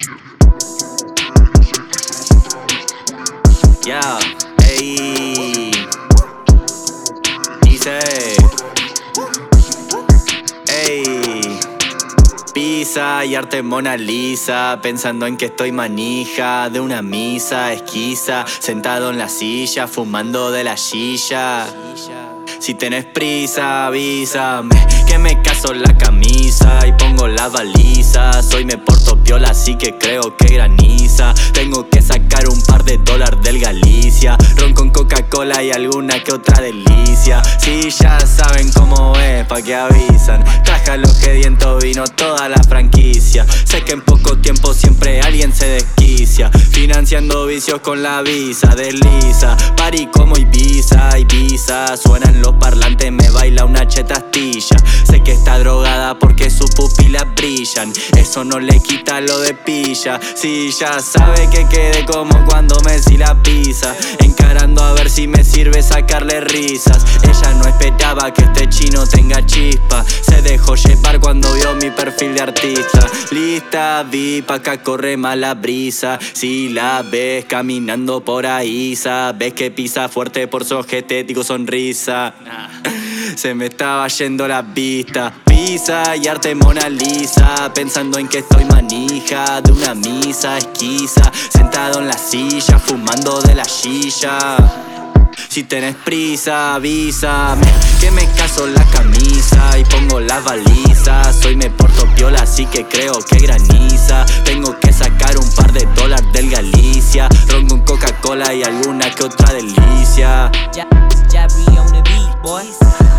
Yeah, ey. Dice, ey. Pisa y arte Mona Lisa, pensando en que estoy manija de una misa esquiza, sentado en la silla, fumando de la silla. Si tenés prisa, avísame, que me caso la camisa y pongo la baliza. Hoy me porto piola, así que creo que graniza. Tengo que sacar un par de dólares del Galicia, ron con Coca-Cola y alguna que otra delicia. Si ya saben cómo es, pa' que avisan. Traja los que diento vino toda la franquicia. Sé que en poco tiempo siempre alguien se desquicia, financiando vicios con la visa, desliza. Party como Ibiza, Ibiza. Suenan los parlantes, me baila una cheta astilla. Sé que está drogada porque sus pupilas brillan, eso no le quita lo de pilla. Si ya sabe que quedé como cuando Messi la pisa, encarando a ver si me sirve sacarle risas. Ella no esperaba que este chino tenga chispa, se dejó llevar cuando vio mi perfil de artista. Lista, vi, pa' acá corre mala brisa. Si la ves caminando por ahí, sabes que pisa fuerte por su estético sonrisa. Se me estaba yendo la vista. Pisa y arte Mona Lisa, pensando en que estoy manija de una misa esquiza, sentado en la silla, fumando de la silla. Si tenés prisa, avísame, que me caso la camisa y pongo las balizas. Hoy me porto piola, así que creo que graniza. Tengo que sacar un par de dólares del Galicia, ron con Coca-Cola y alguna que otra delicia. Jabri on the beat, boy.